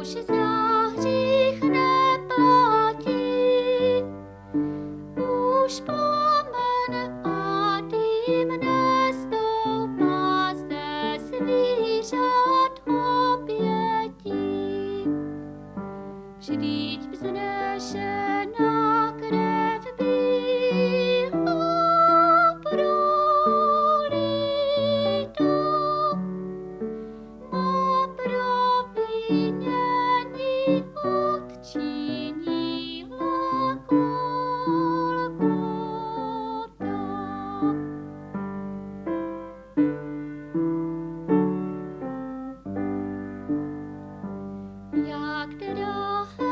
už za hřích neplatí, už plamen a dým nestoupá ze zvířat obětí. Vždyť vznešená krev byla prolita, má provinění odčinila Golgota. Jak drahé